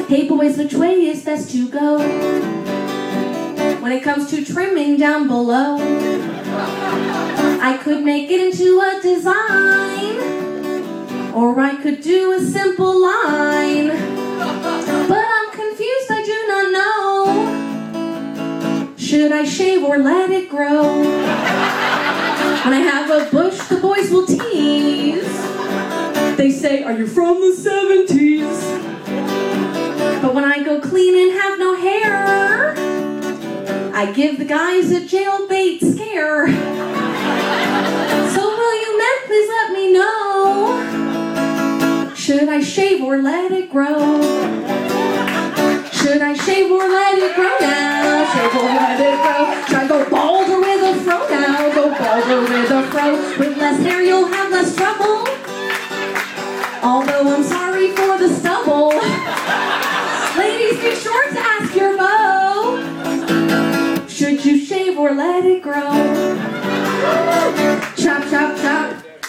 Hey boys, which way is best to go when it comes to trimming down below? I could make it into a design, or I could do a simple line, but I'm confused, I do not know. Should I shave or let it grow? When I have a bush, the boys will tease. They say, are you from the 70s? But when I go clean and have no hair, I give the guys a jailbait scare. So will you men please let me know, should I shave or let it grow? Should I shave or let it grow now? Shave or let it grow? Should I go bald or with a fro now? Go bald or with a fro? With less hair you'll have less trouble, although I'm sorry for the stubble. Ladies, be sure to ask your beau, should you shave or let it grow? Chop, chop, chop.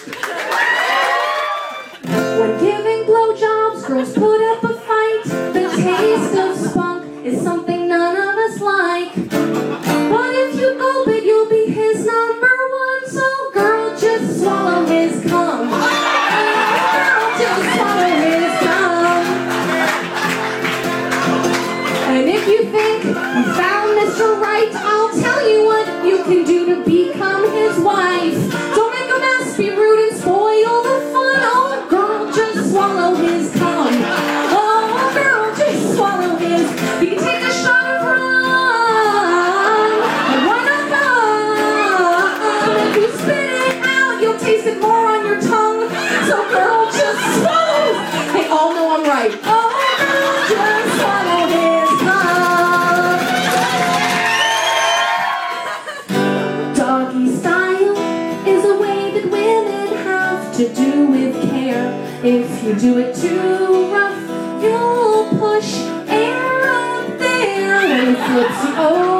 When giving blowjobs, girls put up a fight. The taste of spunk is something none of us like. But if you gulp it, you'll be his number one. So girl, just swallow his cum. Girl, just swallow his cum. And if you think you found Mr. Right, I'll tell you what you can do to become his wife. Don't make a mess, be rude and spoil the fun. Oh girl, just swallow his cum. Oh girl, just swallow his. You can take a shot of rum and one of them. If you spit it out, you'll taste it more on your tongue. So girl, just swallow. They all know I'm right. Oh girl, just swallow his cum. Doggy style is a way that women have to do with care. If you do it too rough, you'll push air up there. When it flips you over,